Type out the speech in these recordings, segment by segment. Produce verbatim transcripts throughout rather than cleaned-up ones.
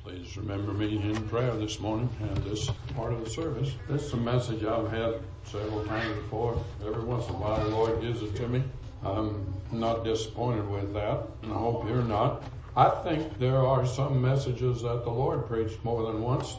Please remember me in prayer this morning and this part of the service. This is a message I've had several times before. Every once in a while the Lord gives it to me. I'm not disappointed with that, and I hope you're not. I think there are some messages that the Lord preached more than once,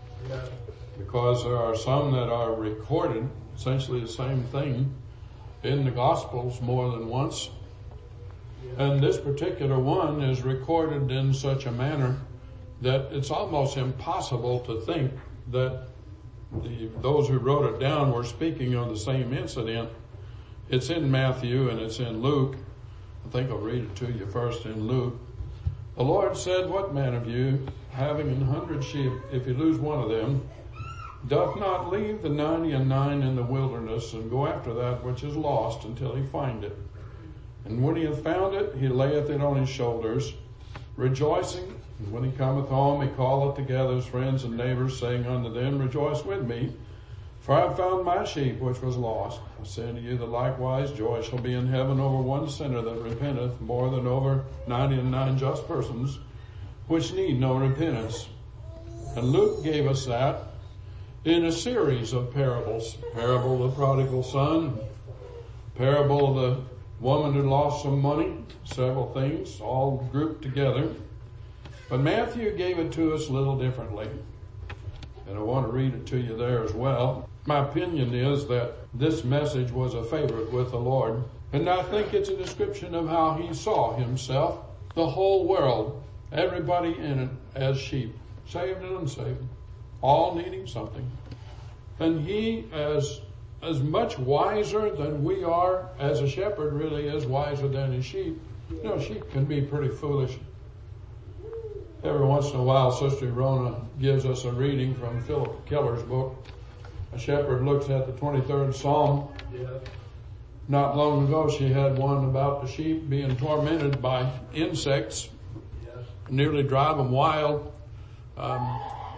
because there are some that are recorded, essentially the same thing, in the Gospels more than once. And this particular one is recorded in such a manner that it's almost impossible to think that the, those who wrote it down were speaking of the same incident. It's in Matthew and it's in Luke. I think I'll read it to you first in Luke. The Lord said, "What man of you, having an hundred sheep, if you lose one of them, doth not leave the ninety and nine in the wilderness and go after that which is lost until he find it? And when he hath found it, he layeth it on his shoulders, rejoicing. And when he cometh home, he calleth together his friends and neighbors, saying unto them, Rejoice with me, for I have found my sheep which was lost. I say unto you that likewise joy shall be in heaven over one sinner that repenteth, more than over ninety and nine just persons, which need no repentance." And Luke gave us that in a series of parables. Parable of the prodigal son, parable of the woman who lost some money, several things all grouped together. But Matthew gave it to us a little differently, and I want to read it to you there as well. My opinion is that this message was a favorite with the Lord, and I think it's a description of how he saw himself, the whole world, everybody in it as sheep, saved and unsaved, all needing something. And he, as as much wiser than we are, as a shepherd really is wiser than his sheep. You know, sheep can be pretty foolish. Every once in a while, Sister Rona gives us a reading from Philip Keller's book. A shepherd looks at the twenty-third Psalm. Yeah. Not long ago, she had one about the sheep being tormented by insects, yes. Nearly drive them wild, um,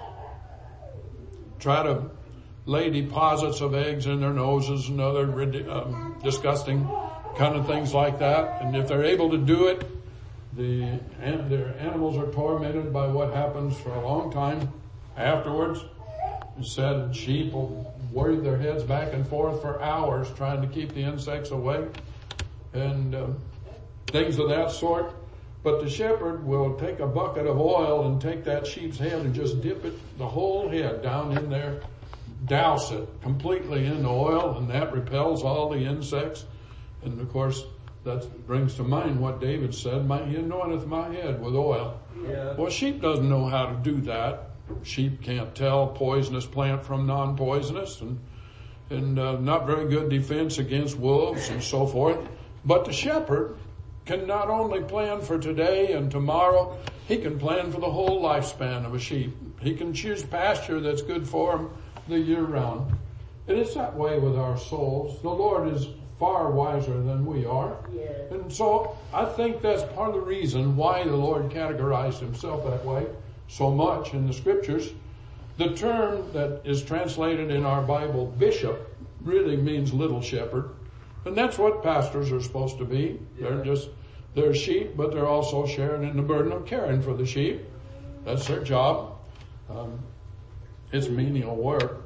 try to lay deposits of eggs in their noses and other um, disgusting kind of things like that. And if they're able to do it, the and their animals are tormented by what happens for a long time afterwards. It said sheep will worry their heads back and forth for hours trying to keep the insects away and um, things of that sort. But the shepherd will take a bucket of oil and take that sheep's head and just dip it, the whole head down in there, douse it completely in the oil, and that repels all the insects. And of course, that brings to mind what David said, my, he anointeth my head with oil. Yeah. Well, sheep doesn't know how to do that. Sheep can't tell poisonous plant from non-poisonous, and, and uh, not very good defense against wolves and so forth. But the shepherd can not only plan for today and tomorrow, he can plan for the whole lifespan of a sheep. He can choose pasture that's good for him the year round. And it's that way with our souls. The Lord is far wiser than we are. Yeah. And so I think that's part of the reason why the Lord categorized himself that way so much in the scriptures. The term that is translated in our Bible, bishop, really means little shepherd. And that's what pastors are supposed to be. Yeah. They're just, they're sheep, but they're also sharing in the burden of caring for the sheep. That's their job. Um, it's menial work.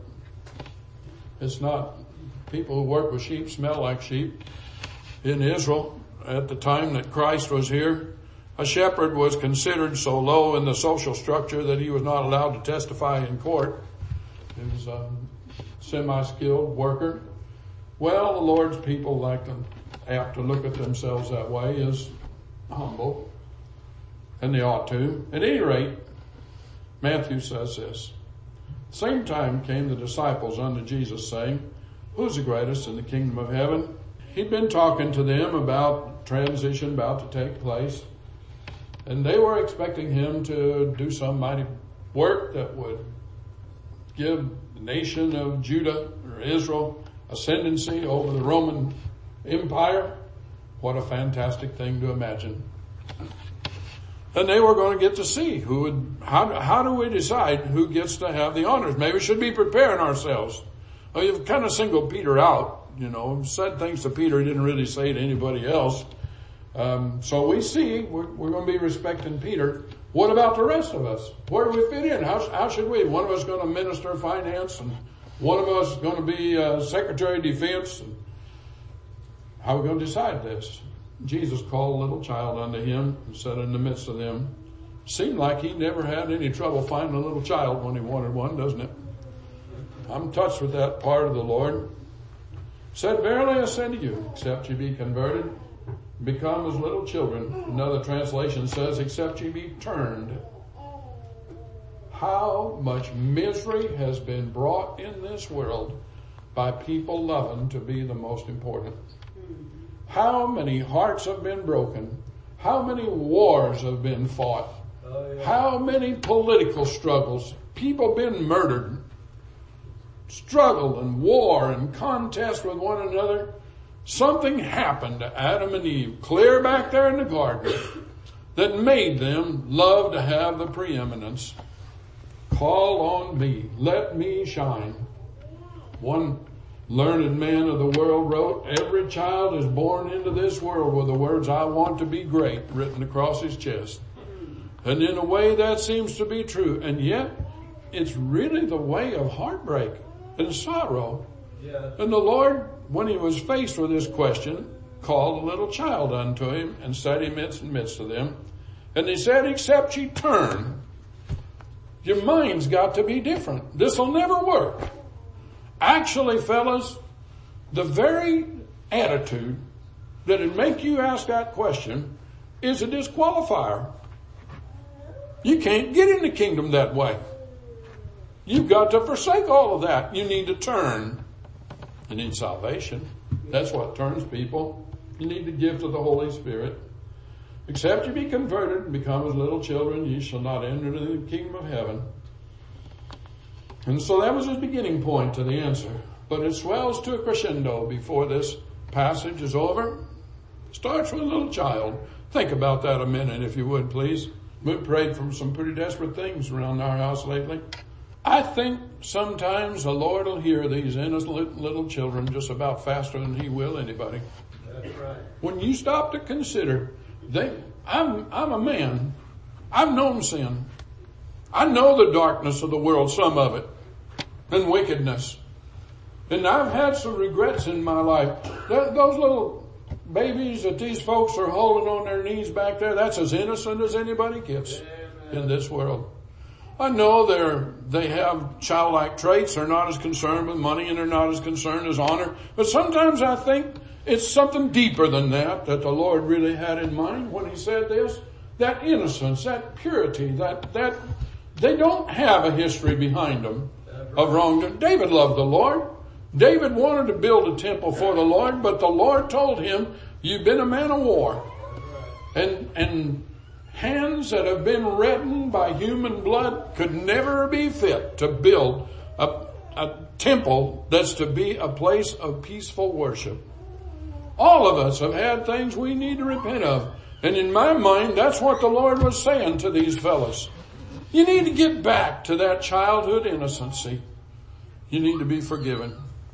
It's not, people who work with sheep smell like sheep. In Israel, at the time that Christ was here, a shepherd was considered so low in the social structure that he was not allowed to testify in court. He was a semi-skilled worker. Well, the Lord's people like them, apt to look at themselves that way, as humble, and they ought to. At any rate, Matthew says this. Same time came the disciples unto Jesus, saying, Who's the greatest in the kingdom of heaven? He'd been talking to them about transition about to take place, and they were expecting him to do some mighty work that would give the nation of Judah or Israel ascendancy over the Roman Empire. What a fantastic thing to imagine. And they were going to get to see who would, how, how do we decide who gets to have the honors? Maybe we should be preparing ourselves. Well, you've kind of singled Peter out, you know, said things to Peter he didn't really say to anybody else. Um, so we see we're, we're going to be respecting Peter. What about the rest of us? Where do we fit in? How, how should we? One of us going to minister finance, and one of us going to be uh, Secretary of Defense. And how are we going to decide this? Jesus called a little child unto him and sat in the midst of them. Seemed like he never had any trouble finding a little child when he wanted one, doesn't it? I'm touched with that part of the Lord. Said, verily I say to you, except ye be converted, become as little children. Another translation says, except ye be turned. How much misery has been brought in this world by people loving to be the most important. How many hearts have been broken. How many wars have been fought. Oh, yeah. How many political struggles. People been murdered. Struggle and war and contest with one another. Something happened to Adam and Eve clear back there in the garden that made them love to have the preeminence. Call on me. Let me shine. One learned man of the world wrote, every child is born into this world with the words, I want to be great, written across his chest. And in a way that seems to be true. And yet it's really the way of heartbreak and sorrow. Yeah. And the Lord, when he was faced with this question, called a little child unto him and set him in the midst of them. And he said, except ye turn, your mind's got to be different. This'll never work. Actually, fellas, the very attitude that'd make you ask that question is a disqualifier. You can't get in the kingdom that way. You've got to forsake all of that. You need to turn. You need salvation. That's what turns people. You need the gift of the Holy Spirit. Except you be converted and become as little children, ye shall not enter into the kingdom of heaven. And so that was his beginning point to the answer. But it swells to a crescendo before this passage is over. Starts with a little child. Think about that a minute, if you would, please. We've prayed for some pretty desperate things around our house lately. I think sometimes the Lord will hear these innocent little children just about faster than he will anybody. That's right. When you stop to consider, they, I'm, I'm a man. I've known sin. I know the darkness of the world, some of it, and wickedness. And I've had some regrets in my life. Th- those little babies that these folks are holding on their knees back there, that's as innocent as anybody gets. Amen. In this world. I know they're, they have childlike traits. They're not as concerned with money and they're not as concerned as honor. But sometimes I think it's something deeper than that that the Lord really had in mind when he said this. That innocence, that purity, that, that, they don't have a history behind them of wrongdoing. David loved the Lord. David wanted to build a temple for the Lord, but the Lord told him, you've been a man of war. And, and hands that have been reddened by human blood could never be fit to build a, a temple that's to be a place of peaceful worship. All of us have had things we need to repent of. And in my mind, that's what the Lord was saying to these fellas. You need to get back to that childhood innocency. You need to be forgiven.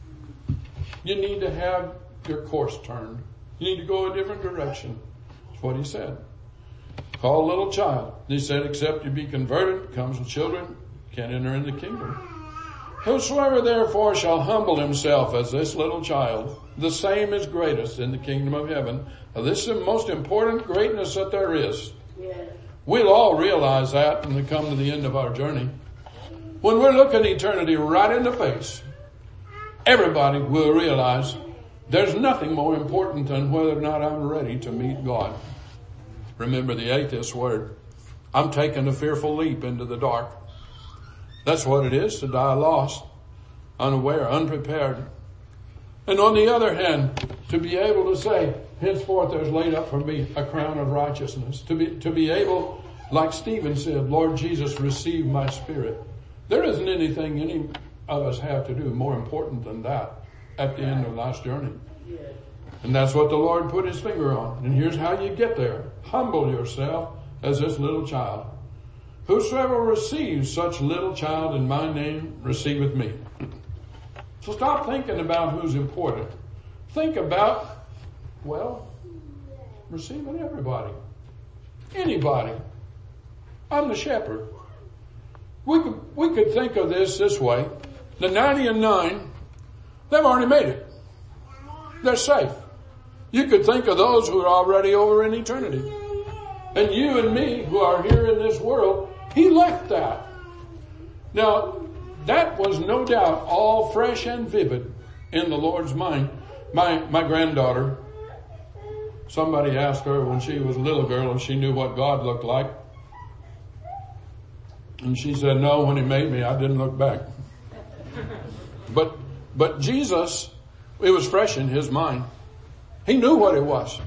You need to have your course turned. You need to go a different direction. That's what he said. Call a little child. He said, except you be converted, comes with children, can't enter in the kingdom. Whosoever therefore shall humble himself as this little child, the same is greatest in the kingdom of heaven. Now, this is the most important greatness that there is. Yeah. We'll all realize that when we come to the end of our journey. When we're looking eternity right in the face, everybody will realize there's nothing more important than whether or not I'm ready to meet God. Remember the atheist word. I'm taking a fearful leap into the dark. That's what it is to die lost, unaware, unprepared. And on the other hand, to be able to say, henceforth there's laid up for me a crown of righteousness. To be, to be able, like Stephen said, Lord Jesus, receive my spirit. There isn't anything any of us have to do more important than that at the end of life's journey. And that's what the Lord put his finger on. And here's how you get there. Humble yourself as this little child. Whosoever receives such little child in my name receiveth me. So stop thinking about who's important. Think about, well, receiving everybody. Anybody. I'm the shepherd. We could, we could think of this this way. The ninety and nine, they've already made it. They're safe. You could think of those who are already over in eternity. And you and me who are here in this world, he left that. Now, that was no doubt all fresh and vivid in the Lord's mind. My, my granddaughter, somebody asked her when she was a little girl if she knew what God looked like. And she said, no, when he made me, I didn't look back. But, but Jesus, it was fresh in his mind. He knew what it was.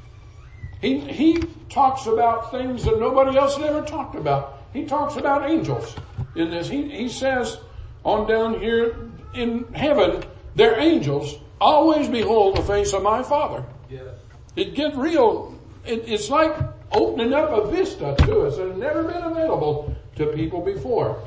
He, he talks about things that nobody else had ever talked about. He talks about angels in this. He, he says on down here in heaven, they're angels. Always behold the face of my Father. Yes. It get real. It, it's like opening up a vista to us that has never been available to people before.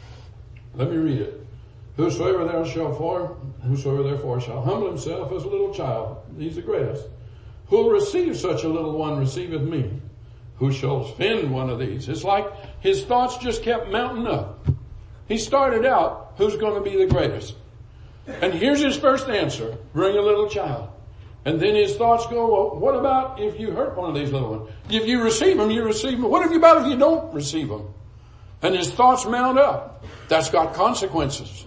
Let me read it. Whosoever there shall for, whosoever therefore shall humble himself as a little child, he's the greatest. Who will receive such a little one receiveth me. Who shall offend one of these? It's like his thoughts just kept mounting up. He started out, who's going to be the greatest? And here's his first answer, bring a little child. And then his thoughts go, well, what about if you hurt one of these little ones? If you receive them, you receive them. What about if you don't receive them? And his thoughts mount up. That's got consequences.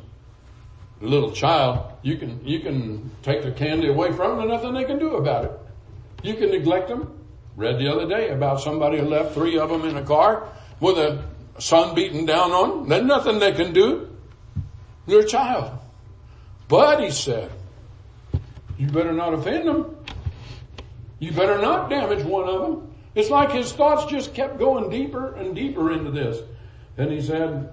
A little child, you can, you can take the candy away from them and nothing they can do about it. You can neglect them. Read the other day about somebody who left three of them in a car with a sun beating down on them. There's nothing they can do. They're a child. But he said, you better not offend them. You better not damage one of them. It's like his thoughts just kept going deeper and deeper into this. And he said,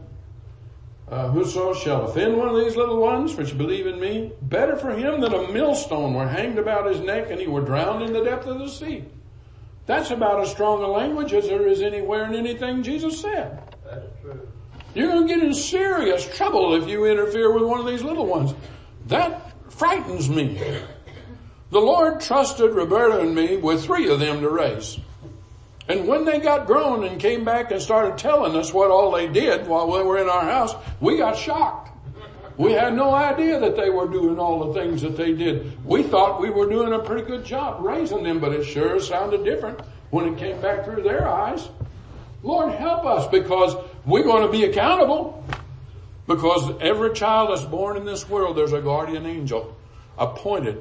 uh, whoso shall offend one of these little ones which believe in me, better for him that a millstone were hanged about his neck and he were drowned in the depth of the sea. That's about as strong a language as there is anywhere in anything Jesus said. That's true. You're going to get in serious trouble if you interfere with one of these little ones. That frightens me. The Lord trusted Roberta and me with three of them to raise. And when they got grown and came back and started telling us what all they did while we were in our house, we got shocked. We had no idea that they were doing all the things that they did. We thought we were doing a pretty good job raising them, but it sure sounded different when it came back through their eyes. Lord, help us, because we're going to be accountable. Because every child that's born in this world, there's a guardian angel appointed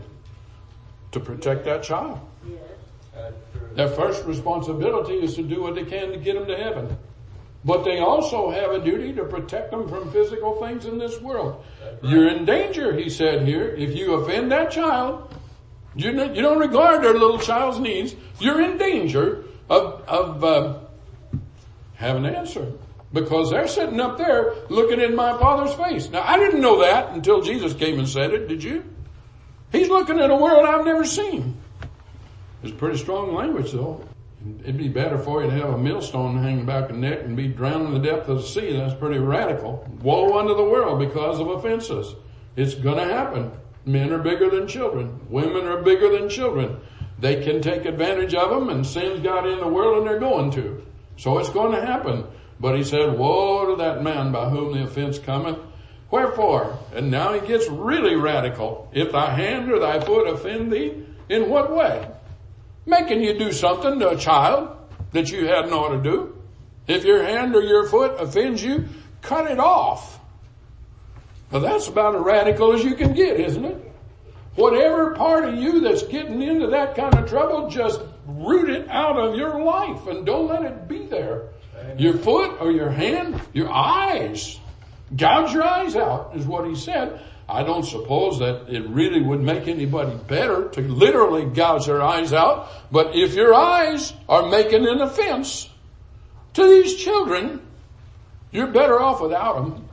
to protect that child. Yes. That's true. Their first responsibility is to do what they can to get them to heaven. But they also have a duty to protect them from physical things in this world. Right. You're in danger, he said here, if you offend that child. You you don't regard their little child's needs. You're in danger of, of uh, having an answer. Because they're sitting up there looking in my Father's face. Now, I didn't know that until Jesus came and said it, did you? He's looking at a world I've never seen. It's pretty strong language, though. It'd be better for you to have a millstone hanging back your neck and be drowned in the depth of the sea. That's pretty radical. Woe unto the world because of offenses. It's gonna happen. Men are bigger than children. Women are bigger than children. They can take advantage of them, and sin's got in the world and they're going to. So it's going to happen. But he said, woe to that man by whom the offense cometh. Wherefore, and now he gets really radical. If thy hand or thy foot offend thee, in what way? Making you do something to a child that you hadn't ought to do. If your hand or your foot offends you, cut it off. Now that's about as radical as you can get, isn't it? Whatever part of you that's getting into that kind of trouble, just root it out of your life and don't let it be there. Amen. Your foot or your hand, your eyes. Gouge your eyes out is what he said. I don't suppose that it really would make anybody better to literally gouge their eyes out. But if your eyes are making an offense to these children, you're better off without them.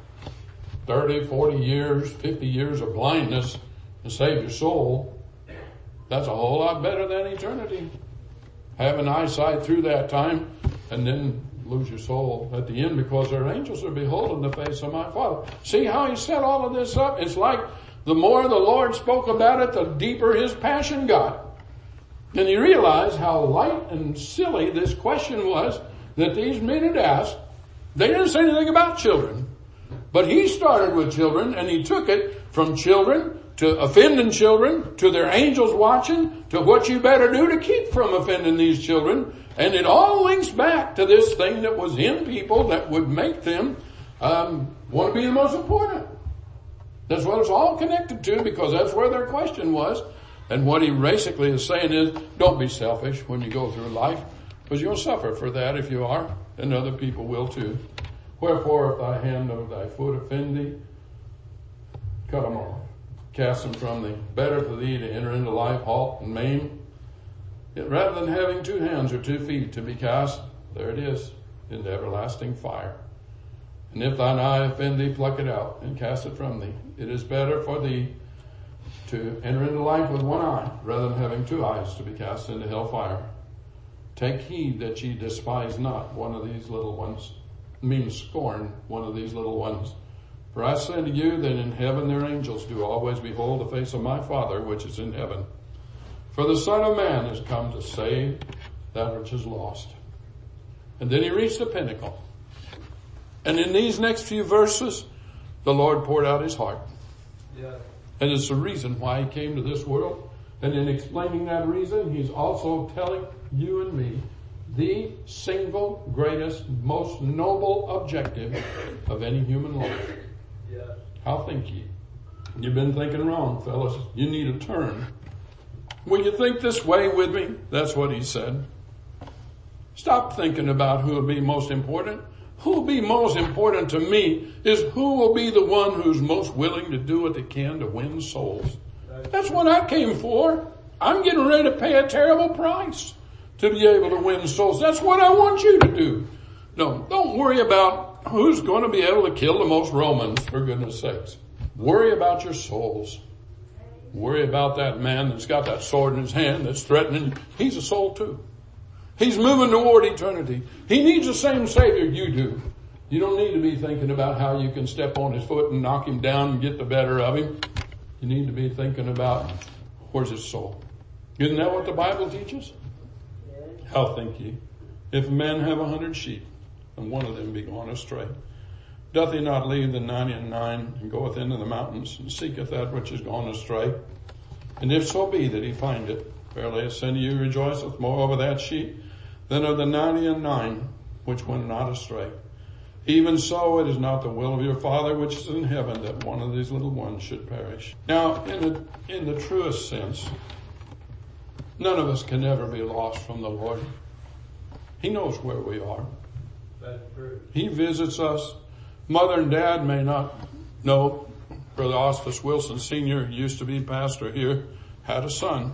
thirty, forty years, fifty years of blindness to save your soul. That's a whole lot better than eternity. Having eyesight through that time and then lose your soul at the end, because their angels are beholding the face of my Father. See how he set all of this up? It's like the more the Lord spoke about it, the deeper his passion got. And he realized how light and silly this question was that these men had asked. They didn't say anything about children. But he started with children, and he took it from children to offending children, to their angels watching, to what you better do to keep from offending these children. And it all links back to this thing that was in people that would make them um, want to be the most important. That's what it's all connected to, because that's where their question was. And what he basically is saying is, don't be selfish when you go through life, because you'll suffer for that if you are, and other people will too. Wherefore, if thy hand or thy foot offend thee, cut them off. Cast them from thee. Better for thee to enter into life halt and maim, yet rather than having two hands or two feet to be cast, there it is, into everlasting fire. And if thine eye offend thee, pluck it out and cast it from thee. It is better for thee to enter into life with one eye, rather than having two eyes to be cast into hellfire. Take heed that ye despise not one of these little ones, means scorn one of these little ones. For I say to you that in heaven their angels do always behold the face of my Father which is in heaven. For the Son of Man is come to save that which is lost. And then he reached the pinnacle. And in these next few verses, the Lord poured out his heart. Yeah. And it's the reason why he came to this world. And in explaining that reason, he's also telling you and me the single greatest, most noble objective of any human life. Yeah. How think ye? You've been thinking wrong, fellas. You need a turn. Will you think this way with me? That's what he said. Stop thinking about who will be most important. Who will be most important to me is who will be the one who's most willing to do what they can to win souls. That's what I came for. I'm getting ready to pay a terrible price to be able to win souls. That's what I want you to do. No, don't worry about who's going to be able to kill the most Romans, for goodness sakes. Worry about your souls. Worry about that man that's got that sword in his hand that's threatening. He's a soul too. He's moving toward eternity. He needs the same Savior you do. You don't need to be thinking about how you can step on his foot and knock him down and get the better of him. You need to be thinking about, where's his soul? Isn't that what the Bible teaches? How think ye? If a man have a hundred sheep, and one of them be gone astray, doth he not leave the ninety and nine, and goeth into the mountains, and seeketh that which is gone astray? And if so be that he find it, verily I say to you, rejoiceth more over that sheep than of the ninety and nine which went not astray. Even so, it is not the will of your Father which is in heaven that one of these little ones should perish. Now, in the, in the truest sense, none of us can ever be lost from the Lord. He knows where we are. That's true. He visits us. Mother and Dad may not know. Brother Osphus Wilson Senior used to be pastor here, had a son.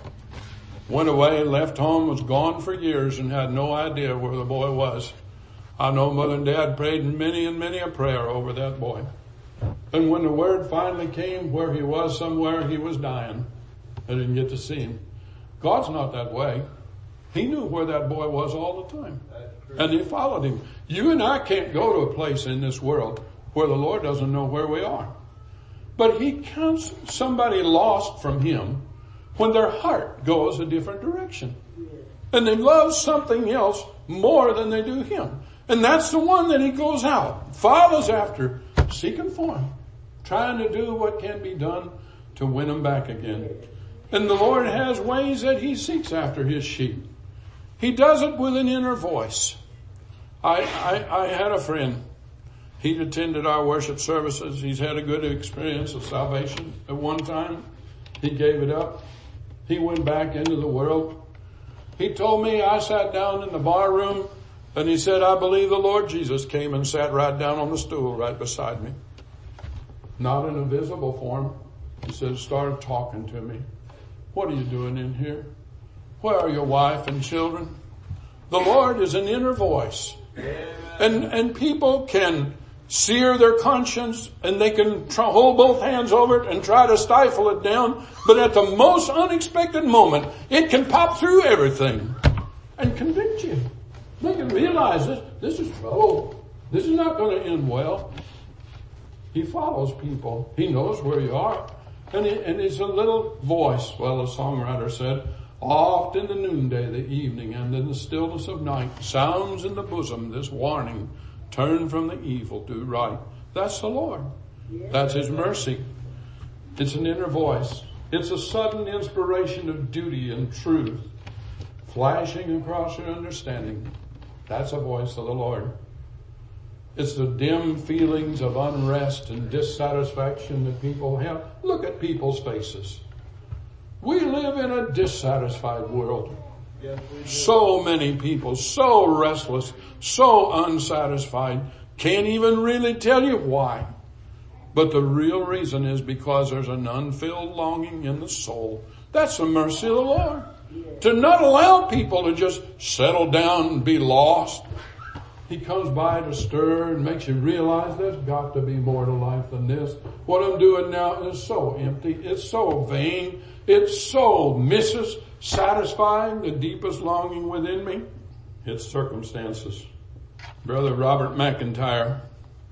Went away, left home, was gone for years and had no idea where the boy was. I know Mother and Dad prayed many and many a prayer over that boy. And when the word finally came where he was somewhere, he was dying. I didn't get to see him. God's not that way. He knew where that boy was all the time. And he followed him. You and I can't go to a place in this world where the Lord doesn't know where we are. But he counts somebody lost from him when their heart goes a different direction. And they love something else more than they do him. And that's the one that he goes out, follows after, seeking for him, trying to do what can be done to win them back again. And the Lord has ways that he seeks after his sheep. He does it with an inner voice. I, I, I had a friend. He'd attended our worship services. He's had a good experience of salvation at one time. He gave it up. He went back into the world. He told me, I sat down in the bar room and he said, I believe the Lord Jesus came and sat right down on the stool right beside me. Not in a visible form. He said, started talking to me. What are you doing in here? Where are your wife and children? The Lord is an inner voice. And, and people can sear their conscience and they can try, hold both hands over it and try to stifle it down. But at the most unexpected moment, it can pop through everything and convict you. They can realize this, this is trouble. This is not going to end well. He follows people. He knows where you are. And, he, and it's a little voice. Well, the songwriter said, Oft in the noonday, the evening, and in the stillness of night, sounds in the bosom this warning, turn from the evil, do right. That's the Lord. That's His mercy. It's an inner voice. It's a sudden inspiration of duty and truth, flashing across your understanding. That's a voice of the Lord. It's the dim feelings of unrest and dissatisfaction that people have. Look at people's faces. We live in a dissatisfied world. Yes, we do. So many people, so restless, so unsatisfied, can't even really tell you why. But the real reason is because there's an unfilled longing in the soul. That's the mercy of the Lord. To not allow people to just settle down and be lost. He comes by to stir and makes you realize there's got to be more to life than this. What I'm doing now is so empty. It's so vain. It's so misses satisfying the deepest longing within me. It's circumstances. Brother Robert McIntyre,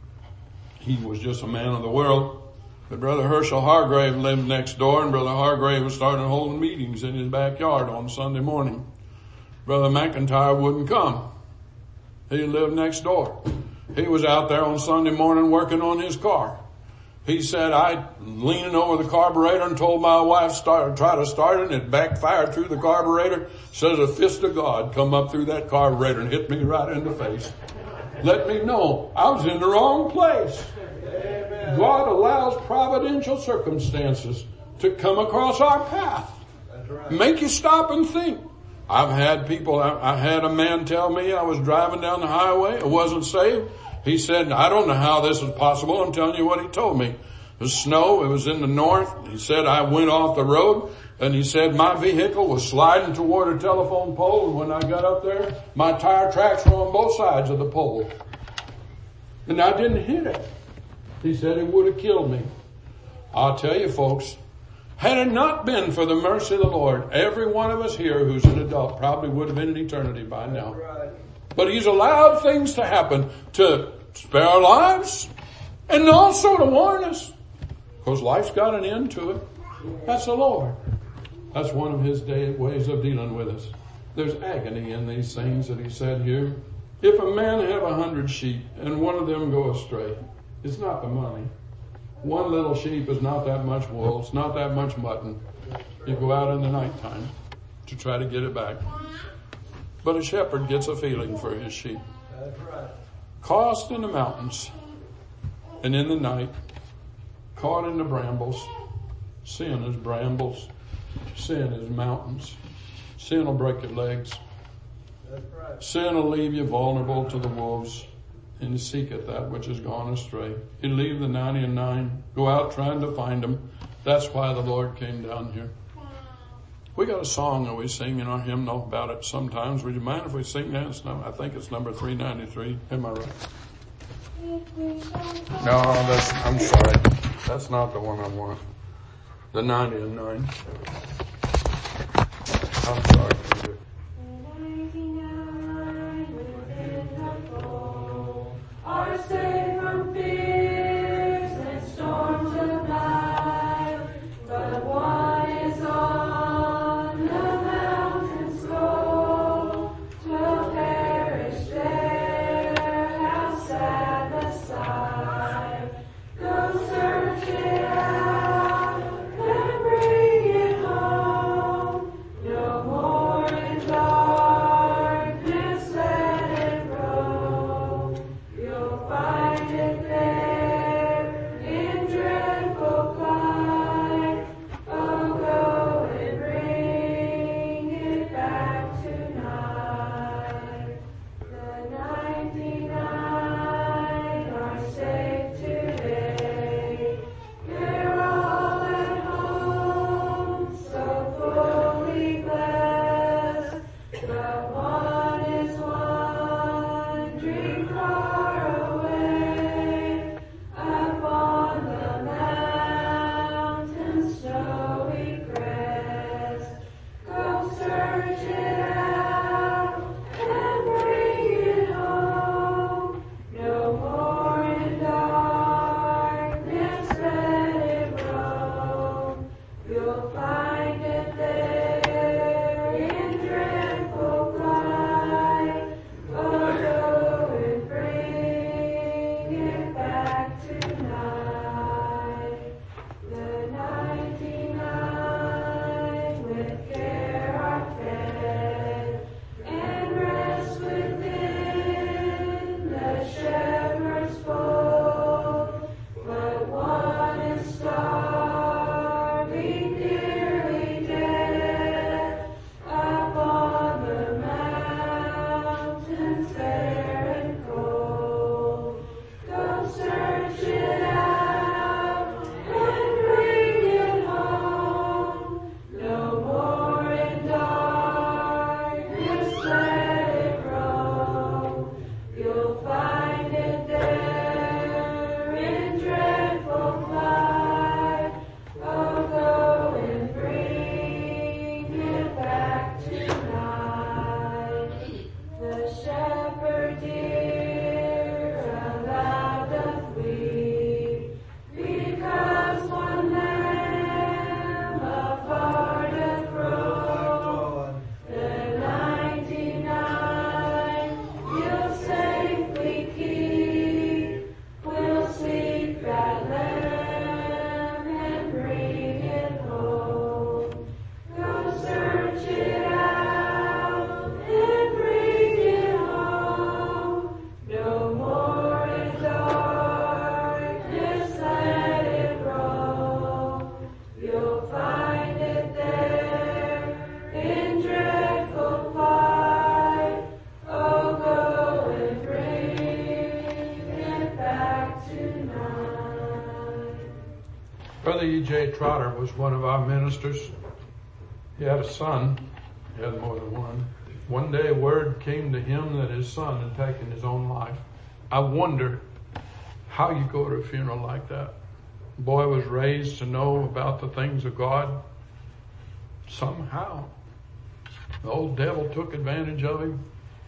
he was just a man of the world. But Brother Herschel Hargrave lived next door, and Brother Hargrave was starting holding meetings in his backyard on Sunday morning. Brother McIntyre wouldn't come. He lived next door. He was out there on Sunday morning working on his car. He said, I leaning over the carburetor and told my wife start, try to start it, and it backfired through the carburetor. Says a fist of God come up through that carburetor and hit me right in the face. Let me know I was in the wrong place. Amen. God allows providential circumstances to come across our path. That's right. Make you stop and think. I've had people, I, I had a man tell me I was driving down the highway, I wasn't saved. He said, I don't know how this is possible. I'm telling you what he told me. It was snow. It was in the north. He said, I went off the road, and he said my vehicle was sliding toward a telephone pole, and when I got up there, my tire tracks were on both sides of the pole. And I didn't hit it. He said it would have killed me. I'll tell you folks, had it not been for the mercy of the Lord, every one of us here who's an adult probably would have been in eternity by now. But He's allowed things to happen to spare our lives and also to warn us. Because life's got an end to it. That's the Lord. That's one of His day, ways of dealing with us. There's agony in these things that He said here. If a man have a hundred sheep and one of them go astray, it's not the money. One little sheep is not that much wool. It's not that much mutton. You go out in the nighttime to try to get it back. But a shepherd gets a feeling for his sheep. That's right. Caught in the mountains and in the night, caught in the brambles. Sin is brambles. Sin is mountains. Sin will break your legs. That's right. Sin will leave you vulnerable to the wolves, and seeketh that which is gone astray. He'll leave the ninety and nine, go out trying to find them. That's why the Lord came down here. We got a song that we sing in our hymnal about it sometimes. Would you mind if we sing that? It's number, I think it's number three ninety-three. Am I right? No, that's, I'm sorry. That's not the one I want. The ninety and nine. I'm sorry. Are safe from fears and storms of life, but one is on the mountain's goal, will perish there. How sad the sight! Go search it out and bring it home. No more in darkness let it roam. You'll find it there in dreadful plight. Oh, go and bring it back tonight. The ninety-nine are safe today. They're all at home, so fully blessed. But one is wandering far away. Brother E J Trotter was one of our ministers. He had a son. He had more than one. One day word came to him that his son had taken his own life. I wonder how you go to a funeral like that. The boy was raised to know about the things of God. Somehow, the old devil took advantage of him,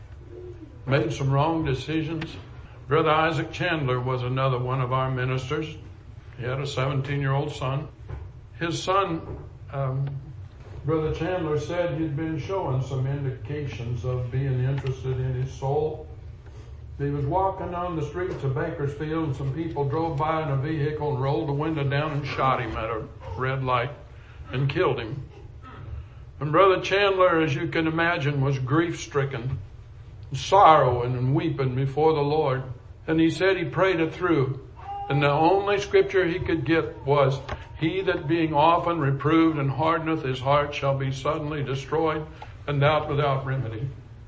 made some wrong decisions. Brother Isaac Chandler was another one of our ministers. He had a seventeen-year-old son. His son, um, Brother Chandler said he'd been showing some indications of being interested in his soul. He was walking on the streets of Bakersfield and some people drove by in a vehicle and rolled the window down and shot him at a red light and killed him. And Brother Chandler, as you can imagine, was grief-stricken, sorrowing and weeping before the Lord. And he said he prayed it through. And the only scripture he could get was, he that being often reproved and hardeneth his heart shall be suddenly destroyed and doubt without remedy.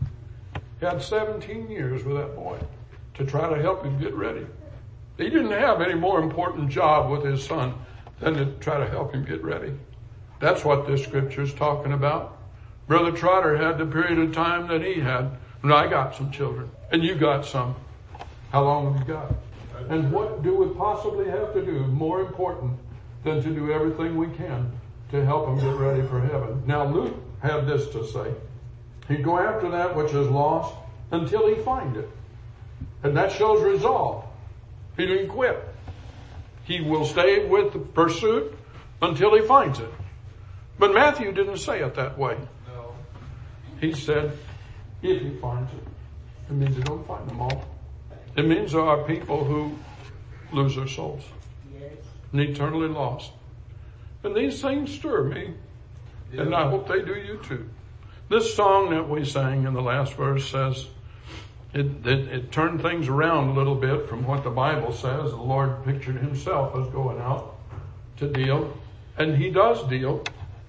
He had seventeen years with that boy to try to help him get ready. He didn't have any more important job with his son than to try to help him get ready. That's what this scripture is talking about. Brother Trotter had the period of time that he had. And I got some children. And you got some. How long have you got? And what do we possibly have to do more important than to do everything we can to help them get ready for heaven? Now Luke had this to say. He'd go after that which is lost until he find it. And that shows resolve. He didn't quit. He will stay with the pursuit until he finds it. But Matthew didn't say it that way. No. He said, if he finds it. It means he don't find them all. It means there are people who lose their souls. Yes. And eternally lost. And these things stir me. Yeah. And I hope they do you too. This song that we sang in the last verse says, it, it, it turned things around a little bit from what the Bible says. The Lord pictured himself as going out to deal. And he does deal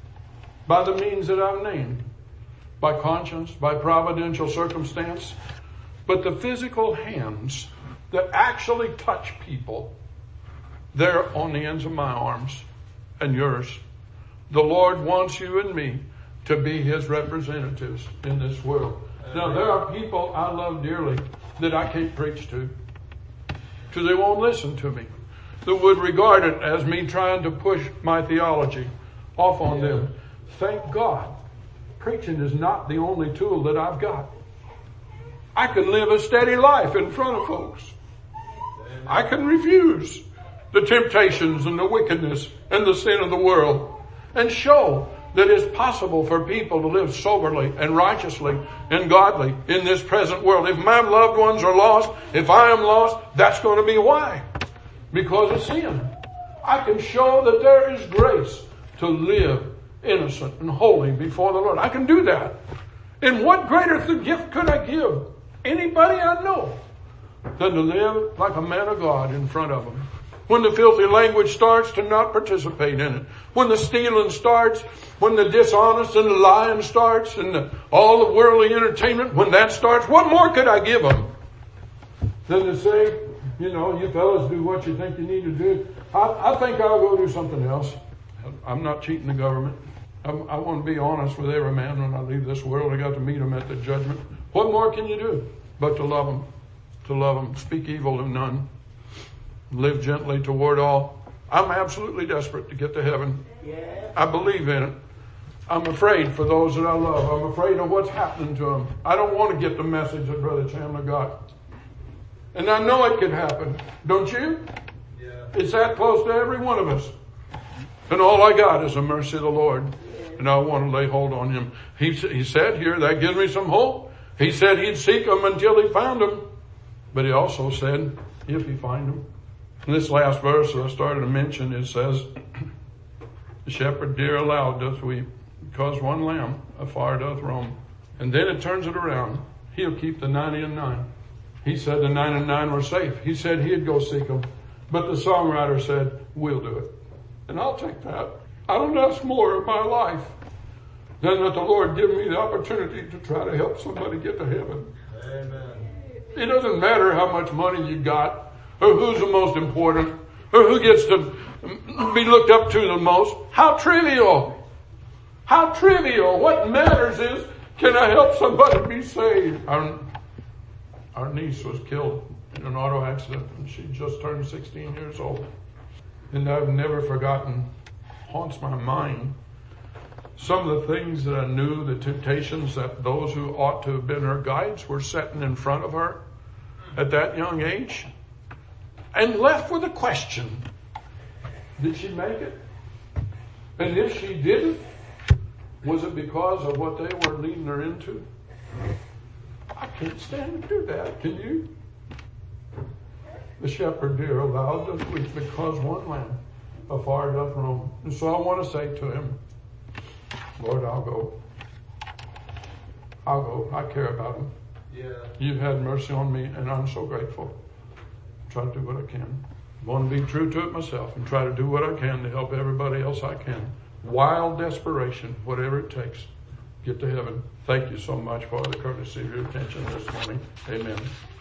by the means that I've named. By conscience, by providential circumstance. But the physical hands that actually touch people, they're on the ends of my arms and yours. The Lord wants you and me to be his representatives in this world. Now, there are people I love dearly that I can't preach to, because they won't listen to me, that would regard it as me trying to push my theology off on Yeah. them. Thank God, preaching is not the only tool that I've got. I can live a steady life in front of folks. I can refuse the temptations and the wickedness and the sin of the world and show that it's possible for people to live soberly and righteously and godly in this present world. If my loved ones are lost, if I am lost, that's going to be why. Because of sin. I can show that there is grace to live innocent and holy before the Lord. I can do that. And what greater gift could I give anybody I know than to live like a man of God in front of them? When the filthy language starts, to not participate in it. When the stealing starts, when the dishonest and the lying starts, and the, all the worldly entertainment, when that starts, what more could I give them than to say, you know, you fellas do what you think you need to do. I, I think I'll go do something else. I'm not cheating the government. I'm, I want to be honest with every man when I leave this world. I got to meet him at the judgment. What more can you do but to love them? To love them. Speak evil to none. Live gently toward all. I'm absolutely desperate to get to heaven. Yeah. I believe in it. I'm afraid for those that I love. I'm afraid of what's happening to them. I don't want to get the message that Brother Chandler got. And I know it could happen. Don't you? Yeah. It's that close to every one of us. And all I got is the mercy of the Lord. And I want to lay hold on him. He, he said here, that gives me some hope. He said he'd seek them until he found them. But he also said, if he find them. In this last verse that I started to mention, it says, the shepherd dear aloud doth weep, because one lamb afar doth roam. And then it turns it around. He'll keep the ninety and nine. He said the nine and nine were safe. He said he'd go seek them. But the songwriter said, we'll do it. And I'll take that. I don't ask more of my life than that the Lord give me the opportunity to try to help somebody get to heaven. Amen. It doesn't matter how much money you got, or who's the most important, Or who gets to be looked up to the most? How trivial. How trivial. What matters is, can I help somebody be saved? Our, our niece was killed in an auto accident and she just turned sixteen years old. And I've never forgotten, haunts my mind, some of the things that I knew, the temptations that those who ought to have been her guides were setting in front of her at that young age. And left with a question. Did she make it? And if she didn't, was it because of what they were leading her into? I can't stand to do that. Can you? The shepherd dear allowed to weep because one lamb afar doth roam. And so I want to say to him, Lord, I'll go. I'll go. I care about him. Yeah. You've had mercy on me, and I'm so grateful. Try to do what I can. I want to be true to it myself and try to do what I can to help everybody else I can. Wild desperation, whatever it takes. Get to heaven. Thank you so much for the courtesy of your attention this morning. Amen.